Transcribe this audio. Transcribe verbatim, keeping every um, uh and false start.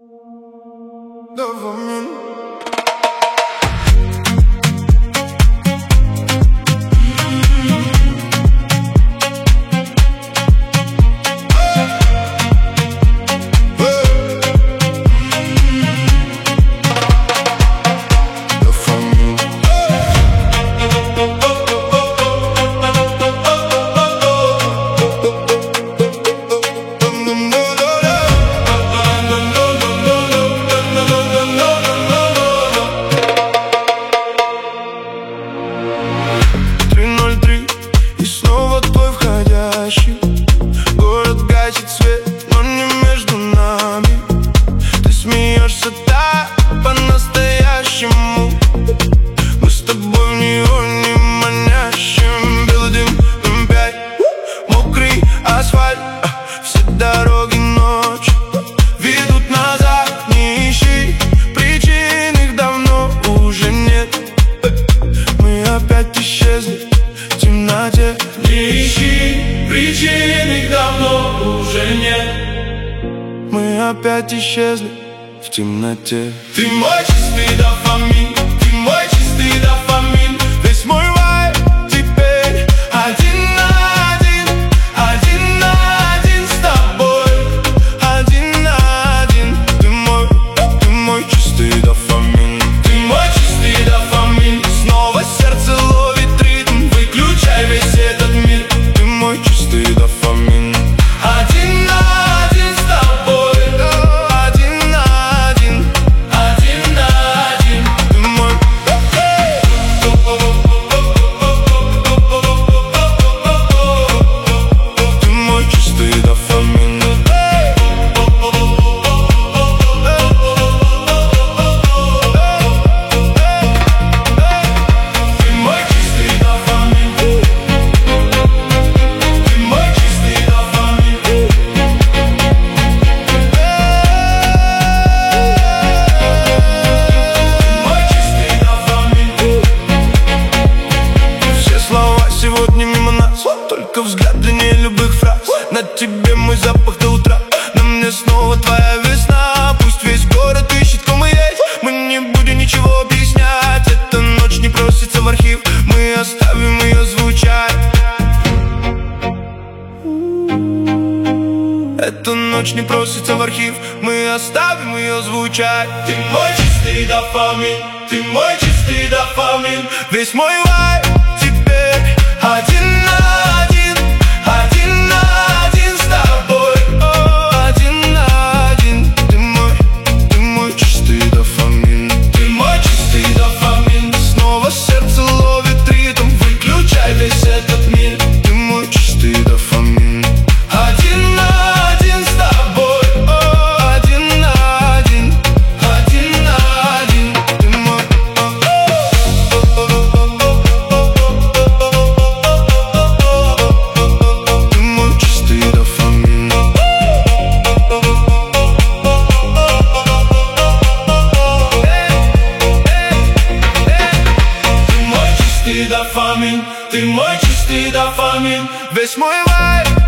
Дофамин. Город гасит свет, но не между нами. Ты смеешься так по-настоящему. Мы с тобой в неоне манящем. Белый дым, эм пять, мокрый асфальт. Все дороги ночью ведут назад. Не ищи причин, их давно уже нет. Мы опять исчезли в темноте. Не ищи причин, их давно уже нет. Мы опять исчезли в темноте. Ты мой чистый дофамин, ты мой чистый дофамин. Весь мой вайб теперь один на один, один на один с тобой, один на один. Ты мой, ты мой чистый дофамин, ты мой чистый дофамин. Снова сердце ловит ритм, выключай весь этот мир. Ты мой чистый дофамин, один на один с тобой, один на один, один на один. Ты мой, ты мой чистый дофамин. Ты мой чистый дофамин. Ты мой чистый дофамин. Ты мой чистый дофамин. Все слова сегодня мимо нас, только взгляд длиннее любых фраз. На тебе мой запах до утра, на мне снова твоя весна. Пусть весь город ищет, кто мы есть, мы не будем ничего объяснять. Эта ночь не просится в архив, мы оставим ее звучать. Эта ночь не просится в архив, мы оставим ее звучать. Ты мой чистый дофамин, ты мой чистый дофамин. Весь мой вайб теперь один на один, один на один с тобой, один на один. Ты мой, ты мой чистый дофамин, ты мой чистый дофамин. Снова сердце ловит ритм, выключай весь этот мир. Ты мой чистый дофамин, один на один с тобой, один на один, один на один. Ты мой, ты мой чистый дофамин. Ты мой чистый дофамин, ты мой чистый дофамин. Весь мой вайб